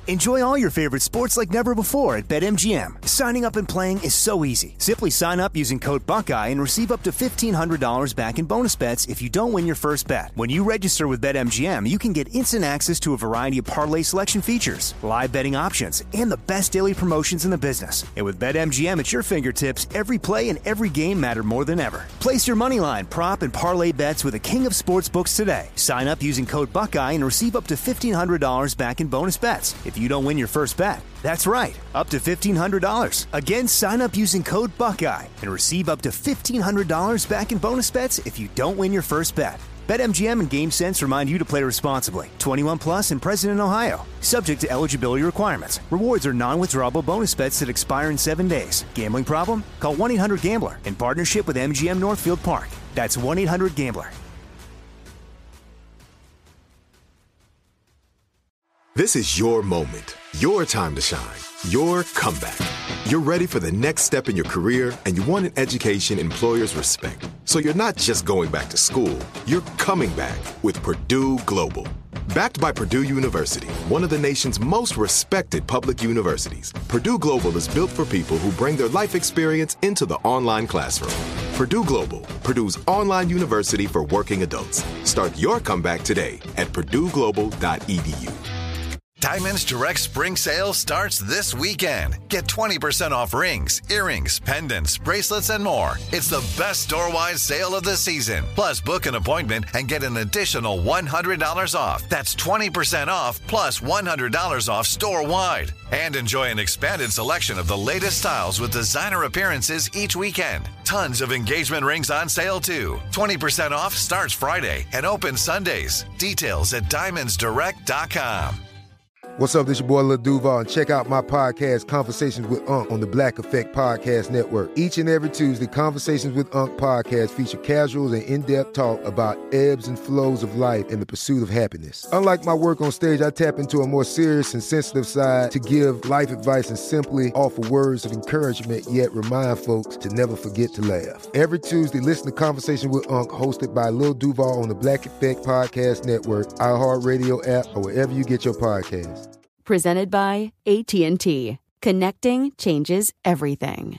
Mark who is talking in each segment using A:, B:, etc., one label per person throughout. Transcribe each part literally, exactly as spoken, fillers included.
A: Enjoy all your favorite sports like never before at BetMGM. Signing up and playing is so easy. Simply sign up using code Buckeye and receive up to fifteen hundred dollars back in bonus bets if you don't win your first bet. When you register with BetMGM, you can get instant access to a variety of parlay selection features, live betting options, and the best daily promotions in the business. And with BetMGM at your fingertips, every play and every game matter more than ever. Place your moneyline, prop, and parlay bets with the king of sportsbooks today. Sign up using code Buckeye and receive up to fifteen hundred dollars back in bonus bets if you don't win your first bet. That's right, up to fifteen hundred dollars. Again, sign up using code Buckeye and receive up to fifteen hundred dollars back in bonus bets if you don't win your first bet. BetMGM and GameSense remind you to play responsibly. twenty-one plus and present in Ohio. Subject to eligibility requirements. Rewards are non-withdrawable bonus bets that expire in seven days. Gambling problem? Call one eight hundred gambler in partnership with M G M Northfield Park. That's one eight hundred gambler.
B: This is your moment, your time to shine, your comeback. You're ready for the next step in your career, and you want an education employers respect. So you're not just going back to school, you're coming back with Purdue Global. Backed by Purdue University, one of the nation's most respected public universities, Purdue Global is built for people who bring their life experience into the online classroom. Purdue Global, Purdue's online university for working adults. Start your comeback today at purdue global dot e d u.
C: Diamonds Direct Spring Sale starts this weekend. Get twenty percent off rings, earrings, pendants, bracelets, and more. It's the best store-wide sale of the season. Plus, book an appointment and get an additional one hundred dollars off. That's twenty percent off plus one hundred dollars off store-wide. And enjoy an expanded selection of the latest styles with designer appearances each weekend. Tons of engagement rings on sale, too. twenty percent off starts Friday and opens Sundays. Details at diamonds direct dot com.
D: What's up, this your boy Lil Duval, and check out my podcast, Conversations with Unc, on the Black Effect Podcast Network. Each and every Tuesday, Conversations with Unc podcast feature casual and in-depth talk about ebbs and flows of life and the pursuit of happiness. Unlike my work on stage, I tap into a more serious and sensitive side to give life advice and simply offer words of encouragement, yet remind folks to never forget to laugh. Every Tuesday, listen to Conversations with Unc, hosted by Lil Duval on the Black Effect Podcast Network, iHeartRadio app, or wherever you get your podcasts.
E: Presented by A T and T. Connecting changes everything.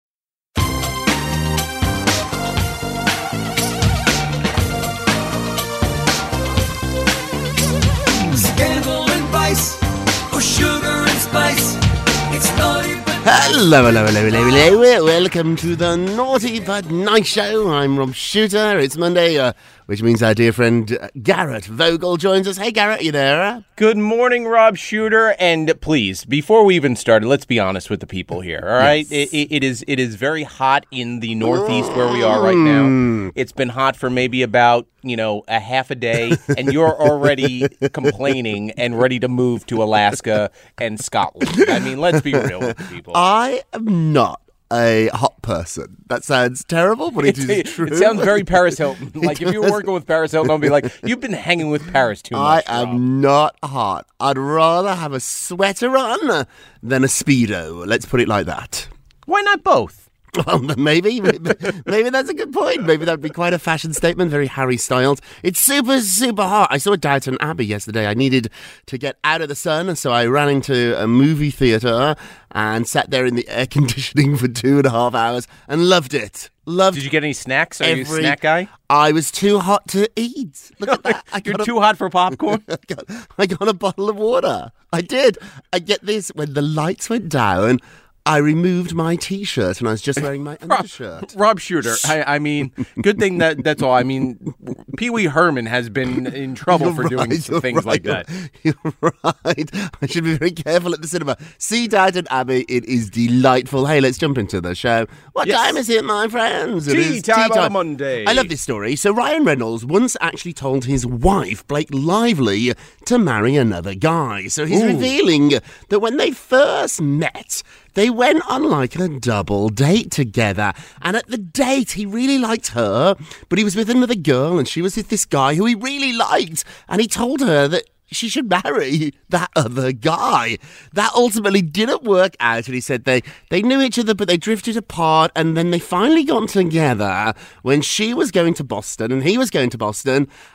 F: Scandal and vice, or sugar and spice. It's naughty but
G: Hello, hello, hello, hello, hello. Welcome to the Naughty But Nice Show. I'm Rob Shooter. It's Monday, uh, which means our dear friend uh, Garrett Vogel joins us. Hey, Garrett, you there? Huh?
H: Good morning, Rob Shooter. And please, before we even started, let's be honest with the people here, all right?
G: Yes.
H: It, it, it is it is very hot in the Northeast where we are right now. It's been hot for maybe about, you know, a half a day, and you're already complaining and ready to move to Alaska and Scotland. I mean, let's be real with the people.
G: I am not a hot person. That sounds terrible, but it
H: It,
G: is true.
H: it sounds very Paris Hilton. Like if you were working with Paris Hilton, I'd be like, you've been hanging with Paris too much.
G: I am
H: Rob.
G: not hot. I'd rather have a sweater on than a Speedo. Let's put it like that.
H: Why not both?
G: Well, maybe, maybe, maybe that's a good point. Maybe that'd be quite a fashion statement, very Harry Styles. It's super, super hot. I saw Downton Abbey yesterday. I needed to get out of the sun, and so I ran into a movie theatre and sat there in the air conditioning for two and a half hours and loved it. Loved.
H: Did you get any snacks? Are
G: every,
H: you a snack guy?
G: I was too hot to eat. Look at that. I
H: You're
G: got
H: too
G: a,
H: hot for popcorn?
G: I got, I got a bottle of water. I did. I get this. When the lights went down, I removed my T-shirt and I was just wearing my undershirt.
H: Rob Shooter. I, I mean, good thing that that's all. I mean, Pee Wee Herman has been in trouble
G: You're
H: for
G: right,
H: doing some
G: you're
H: things
G: right,
H: like that.
G: You're right. I should be very careful at the cinema. See Downton Abbey. It is delightful. Hey, let's jump into the show. What
H: Yes.
G: time is it, my friends? It
H: Tea
G: is
H: time on a Monday.
G: I love this story. So Ryan Reynolds once actually told his wife, Blake Lively, to marry another guy. So he's
H: Ooh.
G: revealing that when they first met, they went on like a double date together. And at the date, he really liked her, but he was with another girl and she was with this guy who he really liked. And he told her that she should marry that other guy. That ultimately didn't work out. And he said they, they knew each other, but they drifted apart. And then they finally got together when she was going to Boston and he was going to Boston.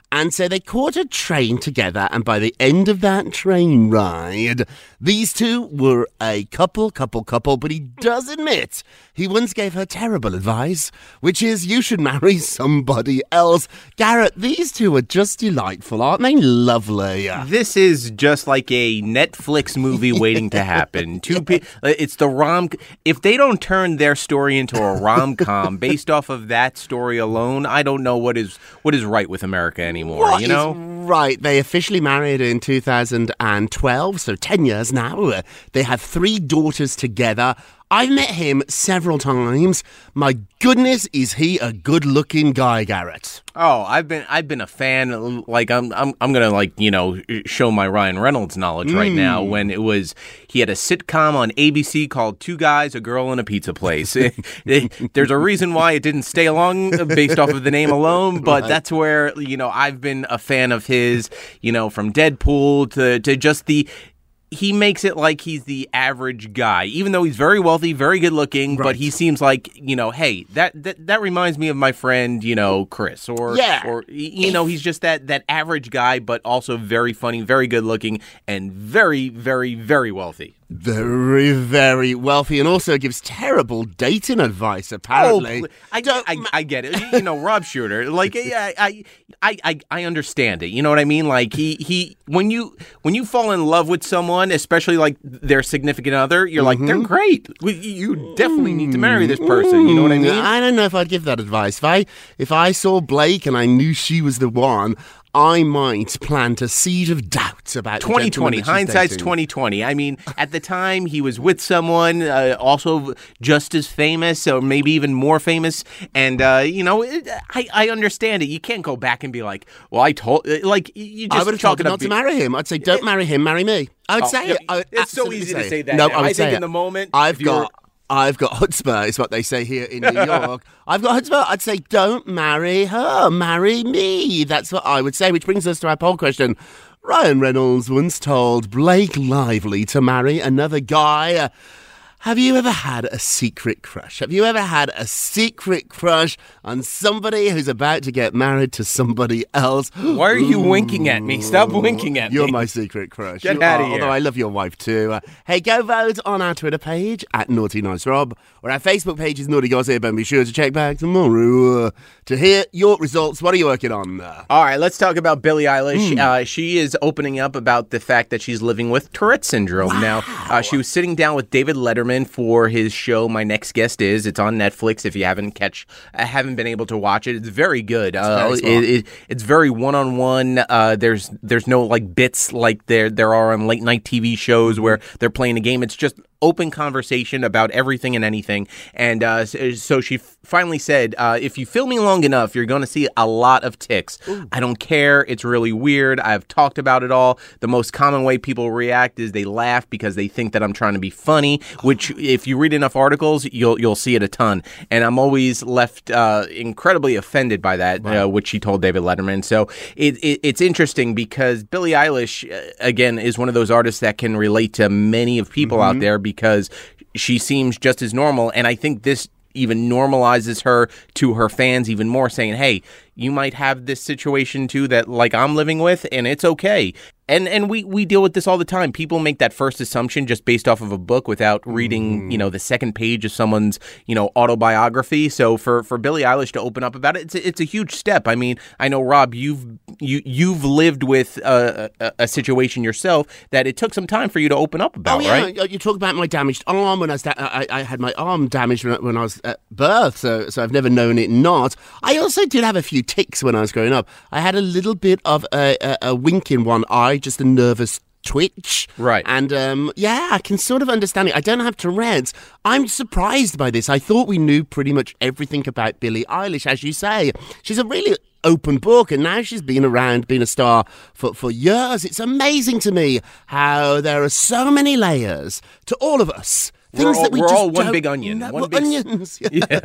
G: And so they caught a train together, and by the end of that train ride, these two were a couple, couple, couple, but he does admit he once gave her terrible advice, which is you should marry somebody else. Garrett, these two are just delightful, aren't they? Lovely.
H: This is just like a Netflix movie waiting to happen. Two pe- It's the rom. If they don't turn their story into a rom-com based off of that story alone, I don't know what is what is right with America anymore.
G: What
H: you know,
G: is right? They officially married in two thousand twelve, so ten years now. They have three daughters together. I've met him several times. My goodness, is he a good-looking guy, Garrett?
H: Oh, I've been I've been a fan. Like I'm I'm I'm gonna like you know show my Ryan Reynolds knowledge right
G: Mm.
H: now. When it was he had a sitcom on A B C called Two Guys, a Girl, and a Pizza Place. There's a reason why it didn't stay along based off of the name alone, but
G: Right.
H: that's where you know I've been a fan of his. You know, from Deadpool to to just the. He makes it like he's the average guy, even though he's very wealthy, very good looking,
G: Right.
H: but he seems like, you know, hey, that, that that reminds me of my friend, you know, Chris, or,
G: Yeah.
H: or you know, he's just that, that average guy, but also very funny, very good looking, and very, very, very wealthy.
G: Very, very wealthy, and also gives terrible dating advice, apparently.
H: Oh, I, I, I get it. You know, Rob Shooter. Like, I, I, I, I, I understand it. You know what I mean? Like, he, he, when you, when you fall in love with someone, especially like their significant other, you're like, they're great. We- You definitely need to marry this person. You know what I mean?
G: I don't know if I'd give that advice. If I, if I saw Blake and I knew she was the one, I might plant a seed of doubt about the
H: twenty
G: gentleman
H: twenty.
G: that she's
H: Hindsight's
G: dating.
H: twenty twenty. I mean, at the time, he was with someone uh, also just as famous, or maybe even more famous. And, uh, you know, it, I, I understand it. You can't go back and be like, well, I told, like, you just
G: I would have
H: chalk
G: told her
H: it up
G: not to
H: be-
G: marry him. I'd say, don't marry him, marry me. I would
H: Oh,
G: say
H: yeah,
G: it. I would
H: it's so
G: absolutely
H: easy to
G: it.
H: say that
G: No,
H: now.
G: I would
H: I
G: say
H: think
G: it.
H: in the moment,
G: I've
H: if you were-
G: got, I've got chutzpah, is what they say here in New York. I've got chutzpah. I'd say, don't marry her, marry me. That's what I would say, which brings us to our poll question. Ryan Reynolds once told Blake Lively to marry another guy. Have you ever had a secret crush? Have you ever had a secret crush on somebody who's about to get married to somebody else?
H: Why are you winking at me? Stop winking at
G: You're
H: me.
G: my secret crush.
H: Get
G: You
H: outta
G: are,
H: here.
G: Although I love your wife too. Uh, hey, go vote on our Twitter page at Naughty Nice Rob, or our Facebook page is Naughty Gossip, and be sure to check back tomorrow uh, to hear your results. What are you working on? Uh,
H: All right, let's talk about Billie Eilish.
G: Hmm.
H: Uh, she is opening up about the fact that she's living with Tourette syndrome. Now, uh, she was sitting down with David Letterman for his show, My Next Guest Is. It's on Netflix if you haven't catch, uh, haven't been able to watch it. It's very good. Uh,
G: very smart.
H: it, it, it's very one-on-one. Uh, there's there's no like bits like there there are on late night T V shows where they're playing a game. It's just open conversation about everything and anything. And uh, so so she f- finally said, uh, if you film me long enough, you're going to see a lot of tics. I don't care. It's really weird. I've talked about it all. The most common way people react is they laugh because they think that I'm trying to be funny, which if you read enough articles, you'll you'll see it a ton. And I'm always left uh, incredibly offended by that, uh, which she told David Letterman. So it, it, it's interesting because Billie Eilish, uh, again, is one of those artists that can relate to many of people out there because she seems just as normal. And I think this even normalizes her to her fans even more, saying, hey, you might have this situation too that like I'm living with, and it's okay. And and we, we deal with this all the time. People make that first assumption just based off of a book without reading, you know, the second page of someone's, you know, autobiography. So for, for Billie Eilish to open up about it, it's a, it's a huge step. I mean, I know, Rob, you've you you've lived with a, a, a situation yourself that it took some time for you to open up about,
G: Oh yeah,
H: right?
G: you talk about my damaged arm when I was da- I, I had my arm damaged when I, when I was at birth, so so I've never known it not. I also did have a few tics when I was growing up. I had a little bit of a, a, a wink in one eye, just a nervous twitch.
H: Right.
G: And um, yeah, I can sort of understand it. I don't have Tourette's. I'm surprised by this. I thought we knew pretty much everything about Billie Eilish, as you say. She's a really open book, and now she's been around, been a star for, for years. It's amazing to me how there are so many layers to all of us.
H: We're
G: Things
H: all-
G: that we
H: we're
G: just
H: all one
G: don't
H: big onion.
G: know-
H: One
G: we're
H: big s-
G: onions. Yeah.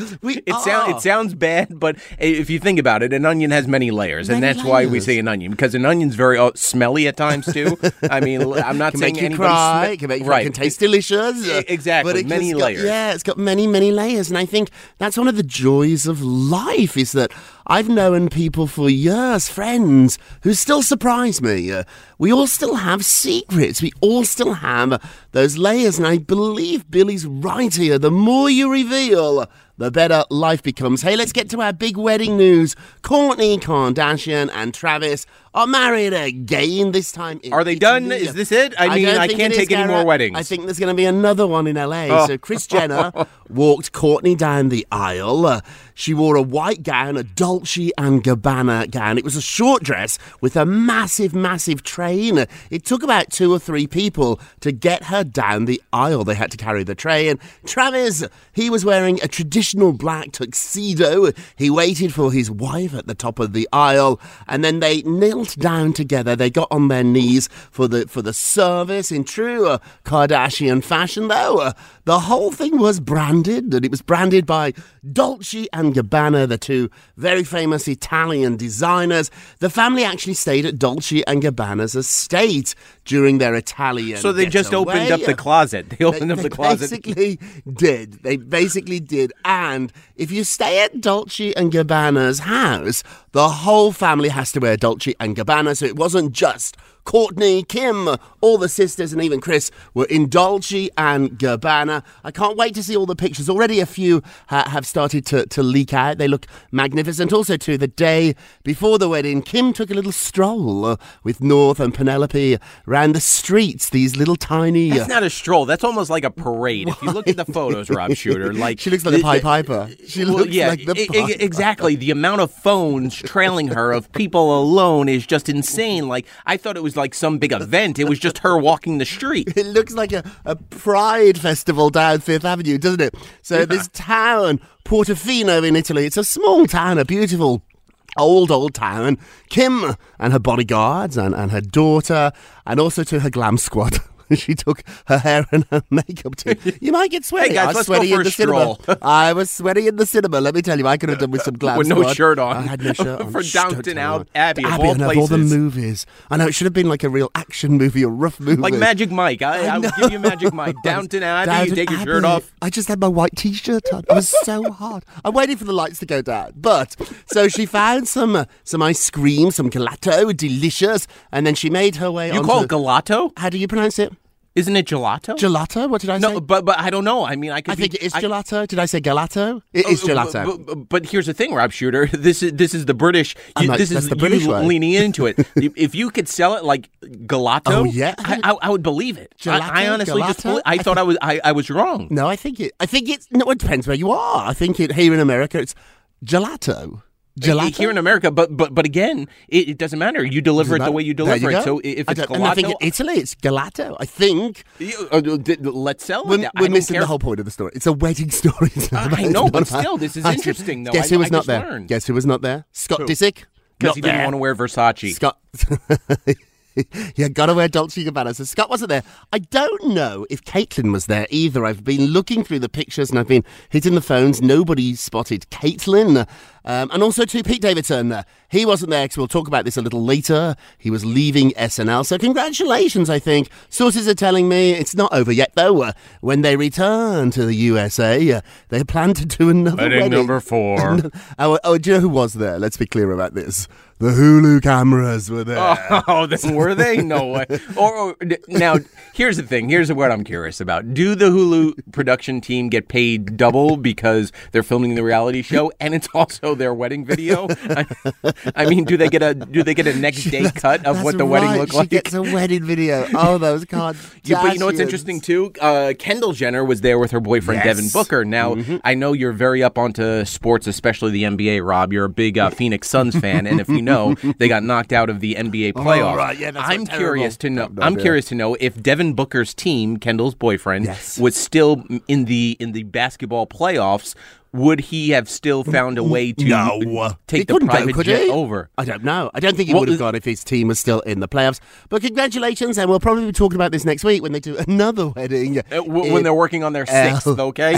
G: We
H: It
G: are.
H: sounds it sounds bad, but if you think about it, an onion has many layers, and
G: Many
H: that's why we
G: layers.
H: say an onion, because an onion's very uh, smelly at times too. I mean, l- I'm not
G: Can
H: saying
G: make you
H: anybody
G: cry.
H: sme-
G: Can make
H: right.
G: It can taste delicious.
H: E- exactly,
G: But it
H: many
G: just got-
H: layers.
G: yeah, it's got many, many layers, and I think that's one of the joys of life. Is that I've known people for years, friends, who still surprise me. Uh, we all still have secrets. We all still have those layers, and I believe Billy's right here. The more you reveal, the better life becomes. Hey, let's get to our big wedding news. Kourtney Kardashian and Travis are married again, this time in
H: Are they done?
G: Italy.
H: Is this it? I mean,
G: don't
H: I
G: think
H: can't
G: it is,
H: take any more
G: Garrett.
H: weddings.
G: I think there's going to be another one in L A.
H: Oh.
G: So Kris Jenner walked Kourtney down the aisle. Uh, she wore a white gown, a Dolce and Gabbana gown. It was a short dress with a massive, massive train. It took about two or three people to get her down the aisle. They had to carry the tray. And Travis, he was wearing a traditional black tuxedo. He waited for his wife at the top of the aisle, and then they knelt down together. They got on their knees for the for the service in true uh, Kardashian fashion, though. Uh, the whole thing was branded, and it was branded by Dolce and Gabbana, the two very famous Italian designers. The family actually stayed at Dolce and Gabbana's estate during their Italian
H: So they just
G: getaway.
H: opened up the closet. They opened
G: They-
H: up the
G: they
H: closet.
G: basically did. They basically did. And if you stay at Dolce and Gabbana's house, the whole family has to wear Dolce and Gabbana. So it wasn't just Kourtney, Kim, all the sisters, and even Kris were in Dolce and Gabbana. I can't wait to see all the pictures. Already a few ha- have started to, to leak out. They look magnificent. Also, too, the day before the wedding, Kim took a little stroll uh, with North and Penelope around the streets. These little tiny...
H: That's not a stroll. That's almost like a parade. If you look at the photos, Rob Shooter, like
G: She looks like a Pied Piper. She
H: Well,
G: looks
H: yeah,
G: like the
H: e- e-
G: Pied
H: exactly. The amount of phones trailing her of people alone is just insane. Like I thought it was like some big event. It was just her walking the street.
G: It looks like a, a pride festival down Fifth Avenue, doesn't it? So this town, Portofino in Italy, it's a small town, a beautiful old, old town. Kim and her bodyguards and, and her daughter, and also to her glam squad. She took her hair and her makeup too. You might get sweaty.
H: Hey, guys,
G: I was
H: let's go
G: sweaty
H: for
G: in
H: a
G: the cinema.
H: stroll.
G: I was sweaty in the cinema. Let me tell you, I could have done with some glam
H: With no
G: squad.
H: shirt on.
G: I had no shirt on.
H: For
G: Shh,
H: Downton
G: don't tell
H: Out
G: anyone.
H: Abbey, of
G: Abbey,
H: all
G: and of all the
H: places.
G: movies. I know, it should have been like a real action movie or rough movie.
H: Like Magic Mike. I, I,
G: I
H: would give you Magic Mike. Downton Abbey, you
G: Downton
H: take your shirt
G: Abbey.
H: off.
G: I just had my white t-shirt on. I was so hot. I'm waiting for the lights to go down. But so she found some uh, some ice cream, some gelato, delicious, and then she made her way.
H: You
G: onto,
H: call it gelato?
G: How do you pronounce it?
H: Isn't it gelato?
G: Gelato? What did I say?
H: No, but but I don't know. I mean, I could.
G: I
H: be,
G: think it is
H: I-
G: gelato. Did I say gelato? It is
H: Uh,
G: gelato.
H: But, but, but here's the thing, Rob Shooter. This is this is the British.
G: I'm
H: You,
G: like,
H: this
G: that's
H: is
G: the British
H: you
G: way.
H: leaning into it. If you could sell it like gelato,
G: Oh, yeah?
H: I, I, I would believe it. I,
G: Gelato?
H: I honestly just
G: Gelato?
H: believe, I,
G: I
H: thought I was I, I was wrong.
G: No, I think it. I think it's. No, it depends where you are. I think it here in America, it's gelato. Gelato.
H: Here in America, but but but again, it, it doesn't matter. You deliver it the way you
G: There
H: deliver
G: you
H: it.
G: go.
H: So if
G: I
H: it's
G: don't- and I think
H: gelato,
G: in Italy it's gelato. I think
H: you- uh, d- d- let's sell
G: we're,
H: it. I
G: we're
H: don't
G: missing
H: care.
G: the whole point of the story. It's a wedding story. It's not
H: I
G: about-
H: know,
G: it's
H: but
G: not about-
H: still, this is
G: I-
H: interesting, though.
G: Guess
H: I-
G: who was
H: I
G: not
H: just
G: there?
H: learned.
G: Guess who was not there? Scott
H: Who?
G: Disick.
H: because
G: Not
H: he didn't
G: there.
H: want to wear Versace.
G: Scott. Yeah, gotta wear Dolce and Gabbana. So Scott wasn't there. I don't know if Caitlyn was there either. I've been looking through the pictures and I've been hitting the phones. Nobody spotted Caitlyn. Um, and also to Pete Davidson. Uh, he wasn't there because we'll talk about this a little later. He was leaving S N L. So congratulations, I think. Sources are telling me it's not over yet, though. Uh, when they return to the U S A, uh, they plan to do another
H: Wedding
G: wedding.
H: number four.
G: oh, oh, do you know who was there? Let's be clear about this. The Hulu cameras were there.
H: Oh, then were they? No way. Or, or now, here's the thing. Here's what I'm curious about. Do the Hulu production team get paid double because they're filming the reality show and it's also their wedding video? I, I mean, do they get a do they get a next day cut of
G: That's
H: what the wedding
G: right.
H: looked
G: she
H: like?
G: gets a wedding video. Oh, those Kardashians.
H: Yeah, but you know what's interesting too? Uh, Kendall Jenner was there with her boyfriend
G: Yes.
H: Devin Booker. Now,
G: Mm-hmm.
H: I know you're very up onto sports, especially the N B A, Rob. You're a big uh, Phoenix Suns fan, and if you know, they got knocked out of the N B A playoffs.
G: Oh, right. Yeah, that's
H: I'm
G: what
H: curious to
G: terrible.
H: know.
G: No,
H: I'm
G: yeah.
H: curious to know if Devin Booker's team, Kendall's boyfriend,
G: Yes.
H: was still in the in the basketball playoffs. would he have still found a way to
G: No.
H: take
G: He
H: the
G: couldn't go,
H: private
G: could
H: jet
G: he?
H: over?
G: I don't know. I don't think he
H: Well,
G: would have
H: uh,
G: gone if his team was still in the playoffs. But congratulations, and we'll probably be talking about this next week when they do another wedding.
H: Uh, w- when they're working on their sixth,
G: L-
H: okay?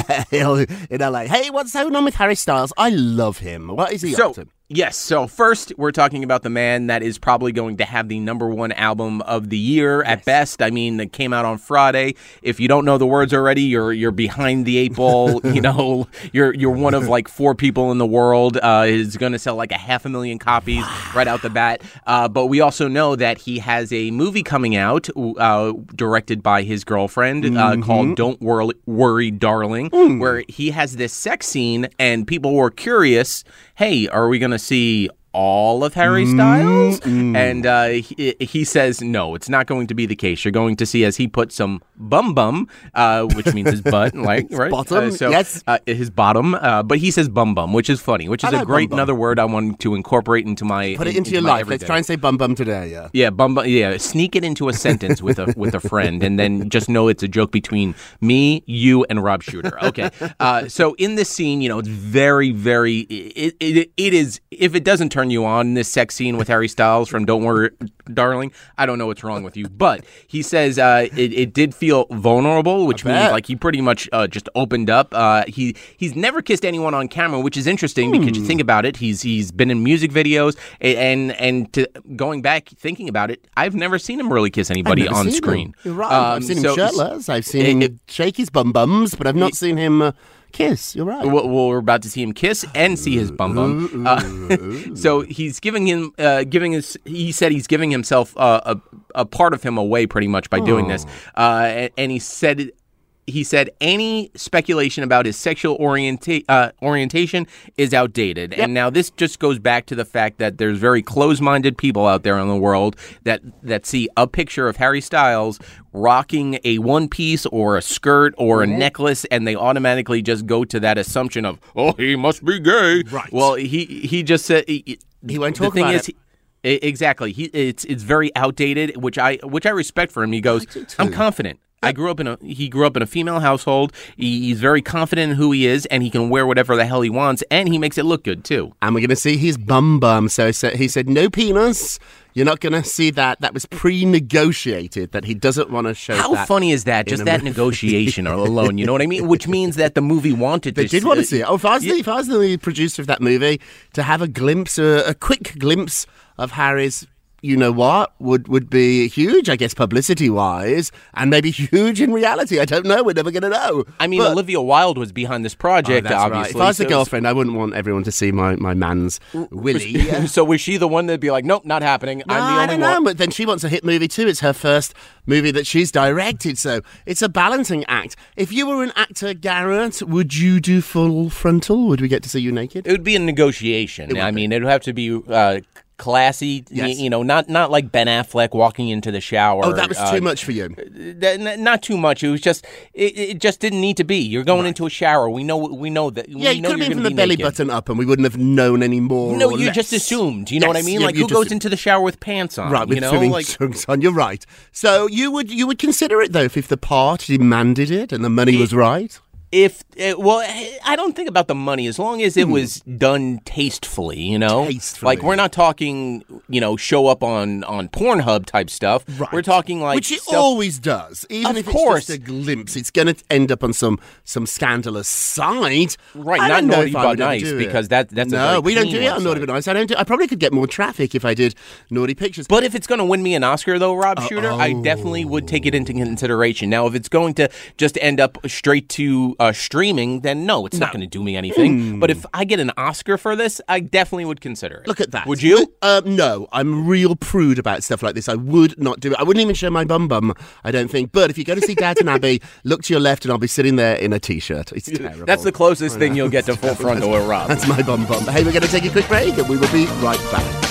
G: in L A. Hey, what's going on with Harry Styles? I love him. What is he
H: So,
G: up to?
H: yes, so first we're talking about the man that is probably going to have the number one album of the year at best. I mean, it came out on Friday. If you don't know the words already, you're you're behind the eight ball. You know, you're you're one of like four people in the world. Uh, is going to sell like a half a million copies right out the bat. Uh, but we also know that he has a movie coming out, uh, directed by his girlfriend,
G: Mm-hmm.
H: uh, called "Don't Worry, Worry Darling,"
G: Mm.
H: where he has this sex scene, and people were curious. Hey, are we going to see all of Harry Styles?
G: Mm-mm.
H: And uh, he, he says, no, it's not going to be the case. You're going to see, as he put, some bum bum, uh, which means his butt, like, right?
G: Bottom,
H: Uh, so,
G: yes.
H: uh, his bottom. Uh, but he says bum bum, which is funny, which
G: I
H: is a
G: like
H: great
G: bum bum.
H: another word I want to incorporate into my
G: Put it
H: in-
G: into your
H: my
G: life.
H: everyday.
G: Let's try and say bum bum today, yeah.
H: Yeah, bum bum. Yeah, sneak it into a sentence with a with a friend, and then just know it's a joke between me, you, and Rob Shooter. Okay. Uh, so in this scene, you know, it's very, very. It, it it is. If it doesn't turn you on, this sex scene with Harry Styles from "Don't Worry, Darling," I don't know what's wrong with you. But he says uh, it, it did feel vulnerable, which means
G: bet.
H: like he pretty much uh, just opened up. Uh, he he's never kissed anyone on camera, which is interesting because
G: Hmm.
H: you think about it. He's he's been in music videos, a- and and to, going back thinking about it, I've never seen him really kiss anybody
G: never
H: on
G: seen
H: screen.
G: him. You're right.
H: Um,
G: I've seen him
H: so-
G: shirtless. I've seen
H: it-
G: him
H: it-
G: shake his bum bums, but I've not seen him uh, kiss. You're right.
H: Well, well, we're about to see him kiss and see his bum bum. Uh, so he's giving him, uh, giving his. He said he's giving himself uh, a a part of him away, pretty much by doing this. Uh, and, and he said. He said any speculation about his sexual orienta- uh, orientation is outdated. And now this just goes back to the fact that there's very close-minded people out there in the world that, that see a picture of Harry Styles rocking a one-piece or a skirt or a necklace, and they automatically just go to that assumption of, oh, he must be gay.
G: Right.
H: Well, he, he just said... He,
G: He won't
H: the
G: talk
H: thing
G: about
H: is,
G: it.
H: he- Exactly. He it's it's very outdated, which I which I respect for him. He goes, I'm confident. I grew up in a he grew up in a female household. He, he's very confident in who he is, and he can wear whatever the hell he wants, and he makes it look good too.
G: And we're going to see his bum bum. So, so he said, no penis. You're not going to see that. That was pre-negotiated, that he doesn't want to show
H: How
G: that.
H: funny is that?
G: in
H: Just
G: a
H: that
G: movie.
H: negotiation alone, you know what I mean? Which means that the movie wanted
G: They
H: to
G: did want to see it. Oh, if I was, the, if I was the producer of that movie, to have a glimpse, uh, a quick glimpse of Harry's, you know what, would, would be huge, I guess, publicity-wise, and maybe huge in reality. I don't know. We're never going to know.
H: I mean,
G: But-
H: Olivia Wilde was behind this project,
G: Oh, that's right.
H: obviously.
G: If I was a
H: so-
G: girlfriend, I wouldn't want everyone to see my, my man's willy.
H: So was she the one that'd be like, nope, not happening.
G: No,
H: I'm the
G: I
H: only
G: don't know,
H: one.
G: but then she wants a hit movie too. It's her first movie that she's directed, so it's a balancing act. If you were an actor, Garrett, would you do full frontal? Would we get to see you naked?
H: It would be a negotiation. I mean, it would have to be uh, classy, y-
G: Yes.
H: you know, not not like Ben Affleck walking into the shower.
G: Oh, that was
H: uh,
G: too much for you.
H: that- n- not too much. It was just, it, it just didn't need to be. You're going into a shower. We know, we know that.
G: Yeah,
H: we
G: you
H: know
G: could have
H: you're
G: been from
H: gonna
G: the
H: be
G: belly
H: naked.
G: button up, and we wouldn't have known any more.
H: No,
G: or
H: you
G: less.
H: just assumed. You know what I
G: Yes,
H: mean?
G: yeah,
H: Like,
G: you
H: who
G: just-
H: goes into the shower with pants on?
G: Right, with
H: you know,
G: swimming
H: like.
G: trunks on. You're right. So you would you would consider it though if, if the part demanded it and the money was right.
H: If uh, well, I don't think about the money as long as it was done tastefully, you know.
G: Tastefully.
H: Like we're not talking, you know, show up on on Pornhub type stuff.
G: Right.
H: We're talking like
G: which it
H: stuff-
G: always does. Even
H: Of
G: if
H: course.
G: it's just a glimpse, it's going to end up on some some scandalous site.
H: Right,
G: I
H: not
G: don't know
H: Naughty
G: if I
H: but
G: would ever
H: Nice,
G: do it.
H: because that- that's a
G: no,
H: very
G: we don't do
H: clean
G: it on Naughty
H: website.
G: but Nice. I don't. Do, I probably could get more traffic if I did Naughty Pictures.
H: But if it's going to win me an Oscar, though, Rob Shooter, I definitely would take it into consideration. Now, if it's going to just end up straight to uh, streaming, then no, it's not going to do me anything. But if I get an Oscar for this, I definitely would consider it.
G: Look at that.
H: Would you?
G: Um, no, I'm real prude about stuff like this. I would not do it. I wouldn't even show my bum bum, I don't think. But if you go to see Downton Abbey, look to your left and I'll be sitting there in a T-shirt. It's terrible.
H: That's the closest thing you'll get to full frontal with Rob.
G: That's my bum bum. Hey, we're going to take a quick break and we will be right back.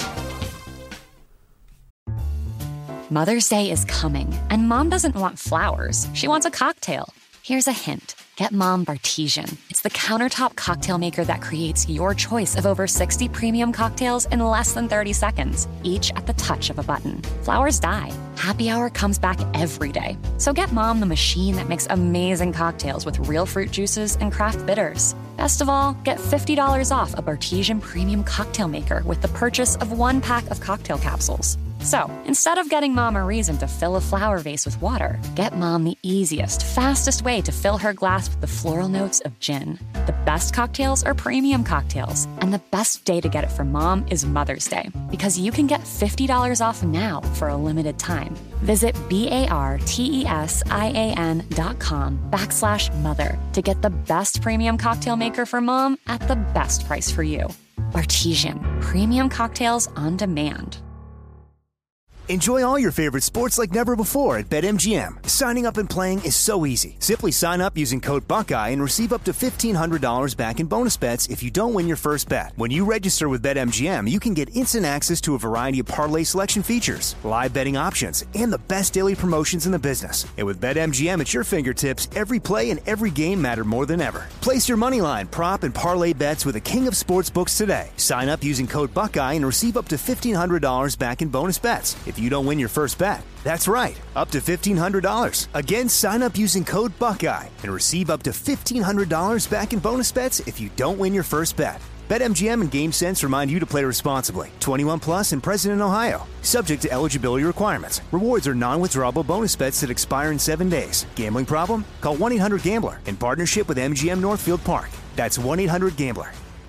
I: Mother's Day is coming, and Mom doesn't want flowers. She wants a cocktail. Here's a hint. Get Mom Bartesian. It's the countertop cocktail maker that creates your choice of over sixty premium cocktails in less than thirty seconds, each at the touch of a button. Flowers die. Happy Hour comes back every day. So get Mom the machine that makes amazing cocktails with real fruit juices and craft bitters. Best of all, get fifty dollars off a Bartesian premium cocktail maker with the purchase of one pack of cocktail capsules. So, instead of getting Mom a reason to fill a flower vase with water, get Mom the easiest, fastest way to fill her glass with the floral notes of gin. The best cocktails are premium cocktails, and the best day to get it for Mom is Mother's Day, because you can get fifty dollars off now for a limited time. Visit B-A-R-T-E-S-I-A-N dot com backslash mother to get the best premium cocktail maker for Mom at the best price for you. Bartesian, premium cocktails on demand.
A: Enjoy all your favorite sports like never before at BetMGM. Signing up and playing is so easy. Simply sign up using code Buckeye and receive up to fifteen hundred dollars back in bonus bets if you don't win your first bet. When you register with BetMGM, you can get instant access to a variety of parlay selection features, live betting options, and the best daily promotions in the business. And with BetMGM at your fingertips, every play and every game matter more than ever. Place your moneyline, prop, and parlay bets with the king of sportsbooks today. Sign up using code Buckeye and receive up to fifteen hundred dollars back in bonus bets if you don't win your first bet. That's right, up to fifteen hundred dollars. Again, sign up using code Buckeye and receive up to fifteen hundred dollars back in bonus bets if you don't win your first bet. BetMGM and GameSense remind you to play responsibly. twenty-one plus and present in Ohio. Subject to eligibility requirements. Rewards are non-withdrawable bonus bets that expire in seven days. Gambling problem? Call one eight hundred gambler in partnership with M G M Northfield Park. That's one eight hundred gambler.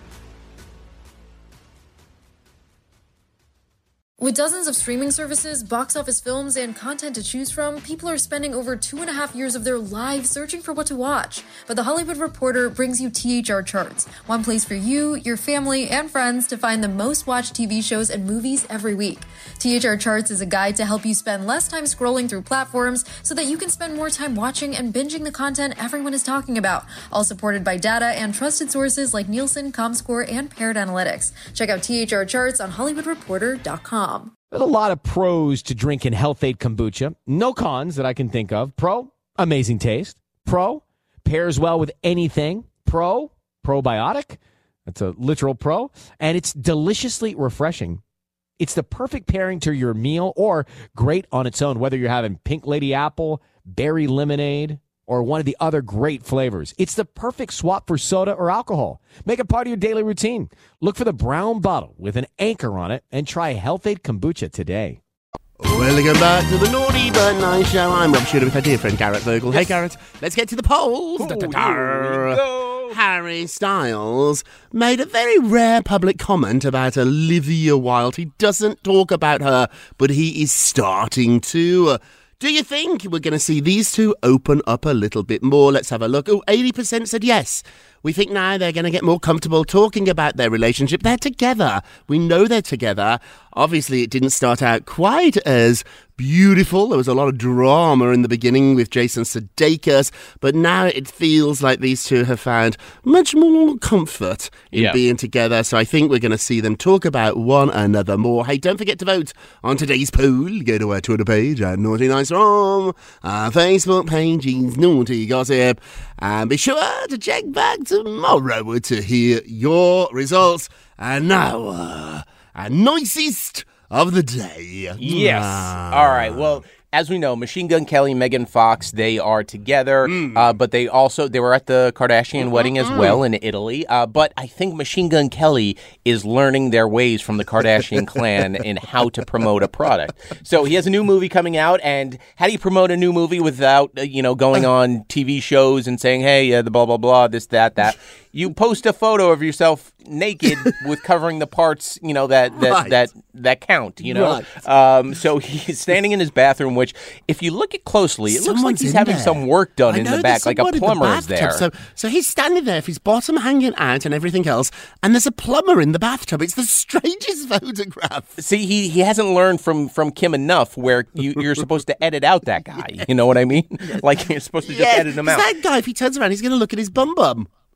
J: With dozens of streaming services, box office films, and content to choose from, people are spending over two and a half years of their lives searching for what to watch. But The Hollywood Reporter brings you T H R Charts, one place for you, your family, and friends to find the most watched T V shows and movies every week. T H R Charts is a guide to help you spend less time scrolling through platforms so that you can spend more time watching and binging the content everyone is talking about, all supported by data and trusted sources like Nielsen, Comscore, and Paired Analytics. Check out T H R Charts on Hollywood Reporter dot com.
K: There's a lot of pros to drinking Health-Ade kombucha. No cons that I can think of. Pro, amazing taste. Pro, pairs well with anything. Pro, probiotic. That's a literal pro. And it's deliciously refreshing. It's the perfect pairing to your meal or great on its own, whether you're having pink lady apple, berry lemonade, or one of the other great flavors. It's the perfect swap for soda or alcohol. Make it part of your daily routine. Look for the brown bottle with an anchor on it and try Health-Ade kombucha today.
G: Welcome back to the Naughty But Nice Show. I'm Rob Shooter with our dear friend Garrett Vogel. Hey, Garrett, let's get to the polls.
H: Oh, here we go.
G: Harry Styles made a very rare public comment about Olivia Wilde. He doesn't talk about her, but he is starting to. Do you think we're going to see these two open up a little bit more? Let's have a look. Oh, eighty percent said yes. We think now they're going to get more comfortable talking about their relationship. They're together. We know they're together. Obviously, it didn't start out quite as beautiful. There was a lot of drama in the beginning with Jason Sudeikis, but now it feels like these two have found much more comfort in
H: yeah.
G: being together. So I think we're going to see them talk about one another more. Hey, don't forget to vote on today's poll. Go to our Twitter page at Naughty Nice Rom, our Facebook page is Naughty Gossip, and be sure to check back tomorrow to hear your results. And now, uh, our nicest of the day.
H: Yes.
G: Ah.
H: All right. Well, as we know, Machine Gun Kelly and Megan Fox, they are together, mm. uh, but they also, they were at the Kardashian mm-hmm. wedding as well in Italy. Uh, but I think Machine Gun Kelly is learning their ways from the Kardashian clan in how to promote a product. So he has a new movie coming out, and how do you promote a new movie without, uh, you know, going on T V shows and saying, hey, uh, the blah, blah, blah, this, that, that. You post a photo of yourself naked with covering the parts, you know, that that
G: right.
H: that, that count, you know.
G: Right.
H: Um, so he's standing in his bathroom, which, if you look at closely, it
G: Someone's
H: looks like he's
G: in
H: having
G: there.
H: some work done
G: I
H: in
G: know,
H: the back, like a
G: there's
H: plumber
G: someone in
H: is
G: the
H: there.
G: bathtub. So, so he's standing there, with his bottom hanging out and everything else, and there's a plumber in the bathtub. It's the strangest photograph.
H: See, he, he hasn't learned from, from Kim enough where you, you're supposed to edit out that guy. You know what I mean? Like, you're supposed to just
G: yeah,
H: edit him out.
G: That guy, if he turns around, he's going to look at his bum bum.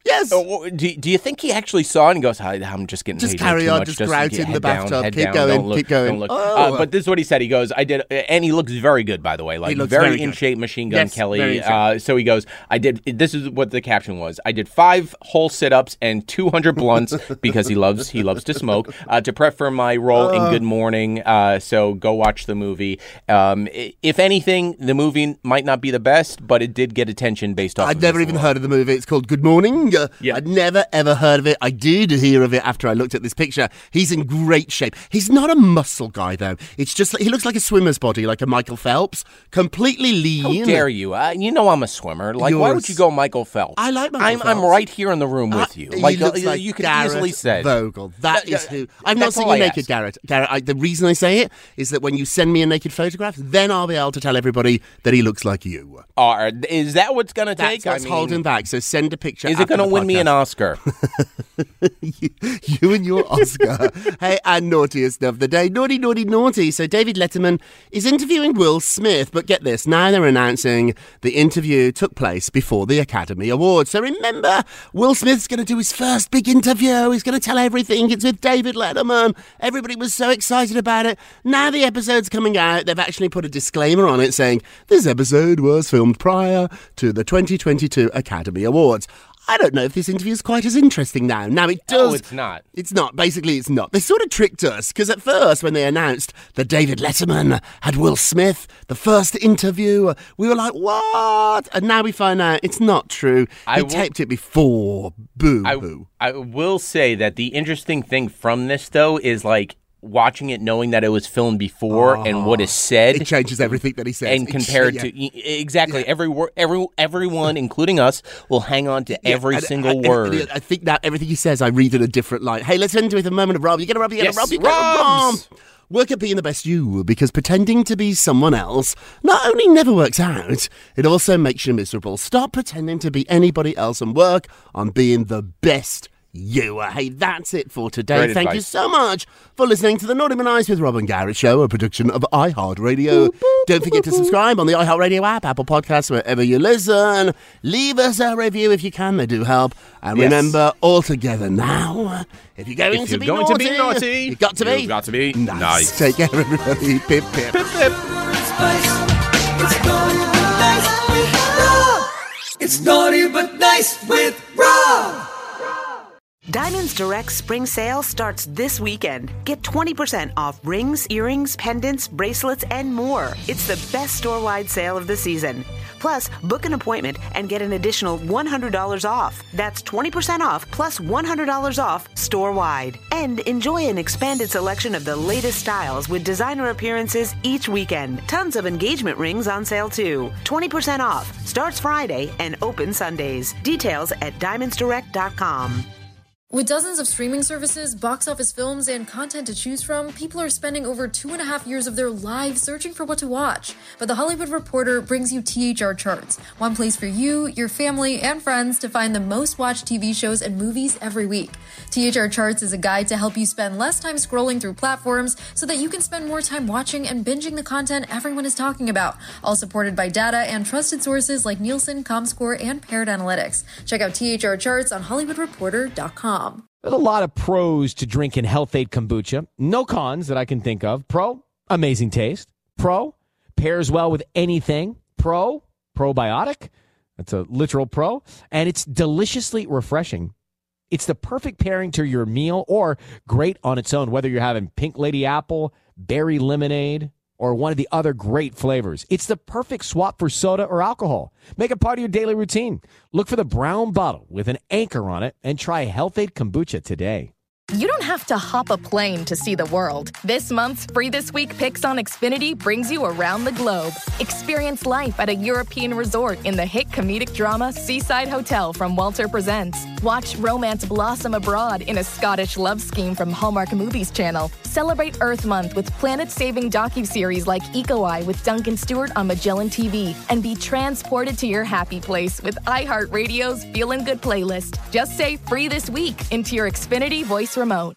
G: Yes.
H: Oh, do, do you think he actually saw it and goes, Hi, I'm just getting
G: Just
H: paid
G: carry
H: too
G: on,
H: much.
G: just
H: just
G: grout
H: get
G: in the
H: head down,
G: bathtub.
H: head
G: Keep
H: down,
G: going,
H: don't look,
G: keep going.
H: Don't look.
G: Oh.
H: Uh, but this is what he said. He goes, I did, and he looks very good, by the way. Like,
G: He looks
H: very,
G: very
H: in
G: good.
H: shape, Machine Gun
G: Yes,
H: Kelly.
G: very in shape.
H: Uh, so he goes, I did, this is what the caption was. I did five whole sit-ups and two hundred blunts because he loves he loves to smoke uh, to prep for my role in Good Morning. Uh, so go watch the movie. Um, i- if anything, the movie might not be the best, but it did get attention based off
G: I'd
H: of
G: never
H: this
G: even
H: alone.
G: heard of the movie. It's called Good Morning. Uh,
H: Yeah.
G: I'd never, ever heard of it. I did hear of it after I looked at this picture. He's in great shape. He's not a muscle guy, though. It's just like, he looks like a swimmer's body, like a Michael Phelps. Completely lean.
H: How dare you? Uh, you know I'm a swimmer. Like, why would
G: Yours-
H: you go Michael Phelps?
G: I like Michael
H: I'm,
G: Phelps.
H: I'm right here in the room with you.
G: Uh,
H: Like,
G: he looks
H: uh,
G: like
H: you could
G: Garrett
H: easily say.
G: Vogel. That
H: Uh,
G: is
H: uh,
G: who. I'm not
H: that's all
G: seeing you
H: I
G: naked,
H: ask.
G: Garrett. Garrett, I, the reason I say it is that when you send me a naked photograph, then I'll be able to tell everybody that he looks like you.
H: Are, is that what's going to
G: That's
H: take?
G: what's
H: I mean,
G: holding back. So send a picture.
H: Is it
G: after
H: going to
G: the
H: win me an
G: podcast.
H: Oscar?
G: you, you and your Oscar. Hey, and naughtiest of the day. Naughty, naughty, naughty. So David Letterman is interviewing Will Smith, but get this, now they're announcing the interview took place before the Academy Awards. So remember, Will Smith's going to do his first big interview. He's going to tell everything. It's with David Letterman. Everybody was so excited about it. Now the episode's coming out. They've actually put a disclaimer on it saying, this episode was filmed prior to the twenty twenty-two Academy Awards. I don't know if this interview is quite as interesting now. Now, it does...
H: No, it's not.
G: It's not. Basically, it's not. They sort of tricked us, because at first, when they announced that David Letterman had Will Smith, the first interview, we were like, what? And now we find out it's not true.
H: I
G: He
H: will-
G: taped it before. Boo,
H: I,
G: boo.
H: I will say that the interesting thing from this, though, is like watching it knowing that it was filmed before and what is said.
G: It changes everything that he says.
H: And
G: It-
H: compared
G: yeah.
H: to e- exactly every word, every everyone, including us, will hang on to every
G: And
H: single
G: I,
H: word.
G: I, I think that everything he says, I read in a different light. Hey, let's end with a moment of Rob. You get a Rob, you get
H: Yes,
G: a Rob, you get a Rob.
H: Robs.
G: Work at being the best you, because pretending to be someone else not only never works out, it also makes you miserable. Stop pretending to be anybody else and work on being the best you. Hey, that's it for today.
H: Great
G: Thank you
H: advice.
G: so much for listening to the Naughty and Eyes with Rob and Garrett show, a production of iHeartRadio. Don't forget to subscribe on the iHeartRadio app, Apple Podcasts, wherever you listen. Leave us a review if you can. They do help. And
H: Yes.
G: remember, all together now, if you're going,
H: If
G: to,
H: you're
G: be
H: going
G: naughty,
H: to be naughty,
G: you've got to be.
H: you've got to be
G: nice.
H: nice.
G: Take care, everybody. Pip, pip.
F: It's naughty but nice with Rob.
L: Diamonds Direct Spring Sale starts this weekend. Get twenty percent off rings, earrings, pendants, bracelets, and more. It's the best store-wide sale of the season. Plus, book an appointment and get an additional one hundred dollars off. That's twenty percent off plus one hundred dollars off store-wide. And enjoy an expanded selection of the latest styles with designer appearances each weekend. Tons of engagement rings on sale too. twenty percent off. Starts Friday and open Sundays. Details at diamonds direct dot com.
J: With dozens of streaming services, box office films, and content to choose from, people are spending over two and a half years of their lives searching for what to watch. But The Hollywood Reporter brings you T H R Charts, one place for you, your family, and friends to find the most watched T V shows and movies every week. T H R Charts is a guide to help you spend less time scrolling through platforms so that you can spend more time watching and binging the content everyone is talking about, all supported by data and trusted sources like Nielsen, ComScore, and Paired Analytics. Check out T H R Charts on hollywood reporter dot com.
K: There's a lot of pros to drinking Health-Ade kombucha. No cons that I can think of. Pro, amazing taste. Pro, pairs well with anything. Pro, probiotic. That's a literal pro. And it's deliciously refreshing. It's the perfect pairing to your meal or great on its own, whether you're having pink lady apple, berry lemonade, or one of the other great flavors. It's the perfect swap for soda or alcohol. Make it part of your daily routine. Look for the brown bottle with an anchor on it and try Health-Ade kombucha today.
M: You don't have to hop a plane to see the world. This month's Free This Week Picks on Xfinity brings you around the globe. Experience life at a European resort in the hit comedic drama Seaside Hotel from Walter Presents. Watch romance blossom abroad in a Scottish love scheme from Hallmark Movies Channel. Celebrate Earth Month with planet-saving docuseries like Eco Eye with Duncan Stewart on Magellan T V. And be transported to your happy place with iHeartRadio's Feelin' Good playlist. Just say Free This Week into your Xfinity voice remote.